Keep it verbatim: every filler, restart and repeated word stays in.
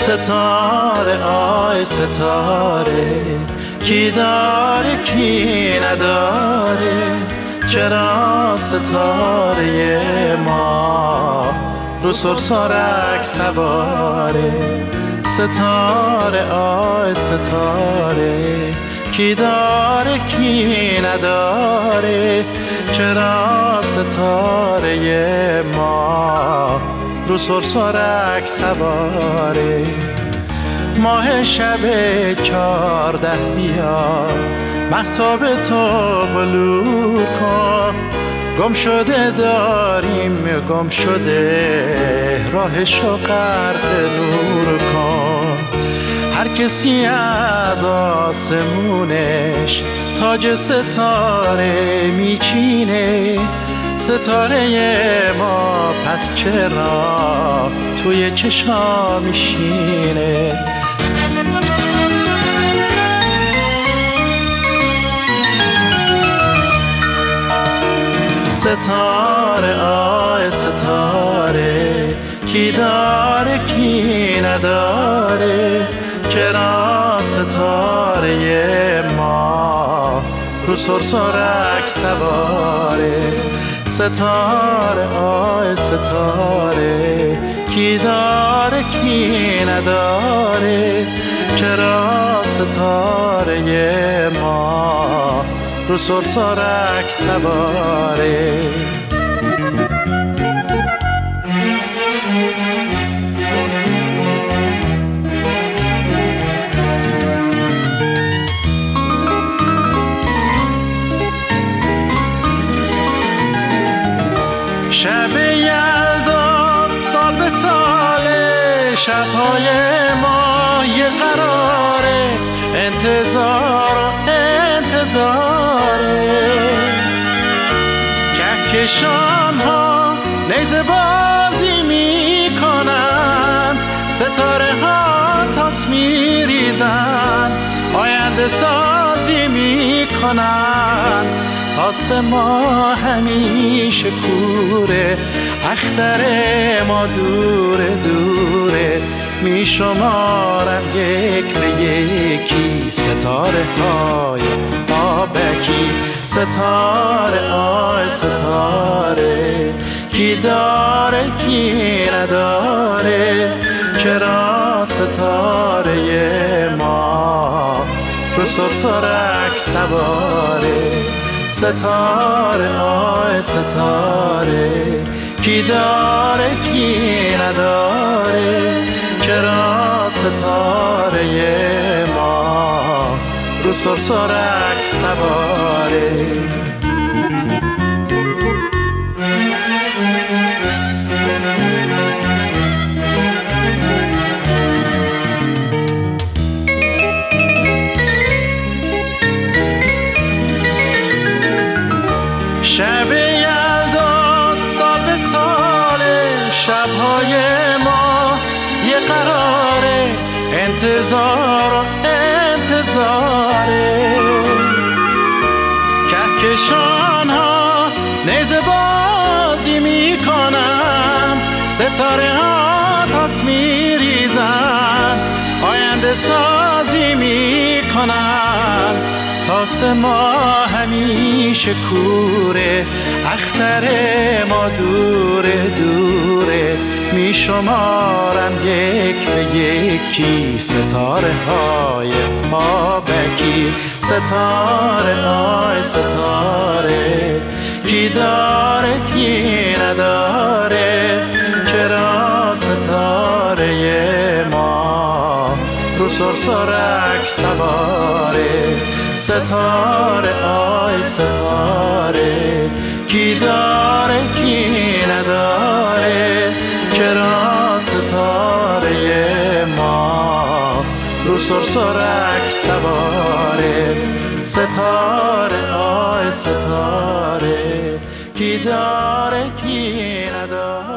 ستاره آی ستاره، کی داره کی نداره، چرا ستاره ما رو سرسرک سواره. ستاره آی ستاره، کی داره کی نداره، چرا ستاره ما رو سرسرک سواره. ماه شب چارده بیا، مهتاب تو بلور کن، گم شده داریم گم شده، راهشو غرق نور کن. هر کسی از آسمونش تاج ستاره میچینه، ستاره ما پس چرا توی چشا میشینه. ستاره آی ستاره، کی داره کی نداره، چرا ستاره ما رو سرسرک سواره. ستاره آی ستاره، کی داره کی نداره، چرا ستاره ما رو سرسرک سواره. شب یلدا سال به ساله، شبهای ما یه قراره، انتظار و انتظاره. کهکشان ها نیزه بازی می کنن، ستاره ها تاس می ریزن، آینده سازی می کنن. تاس ما همیشه کوره، اختر ما دوره دوره، می شمارم یک به یکی ستاره های آبکی. ستاره آی ستاره، کی داره کی نداره، چرا ستاره ما رو سرسرک سواره. ستاره آی ستاره، کی داره کی نداره، چرا ستاره ما رو سرسرک سواره. شب یلدا سال به ساله، شبهای ما یه قراره، انتظار و انتظاره. کهکشان ها نیزه بازی میکنن، ستاره ها تاس میریزن، آینده سازی میکنن. تاس ما همیشه کوره، اختر ما دوره دوره، می شمارم یک به یکی ستاره های آبکی. ستاره آی ستاره، کی داره کی نداره، چرا ستاره ما رو سرسرک سواره. ستاره آی ستاره، کی داره کی نداره، چرا ستاره ما رو سرسرک سواره. ستاره آی ستاره، کی داره کی نداره.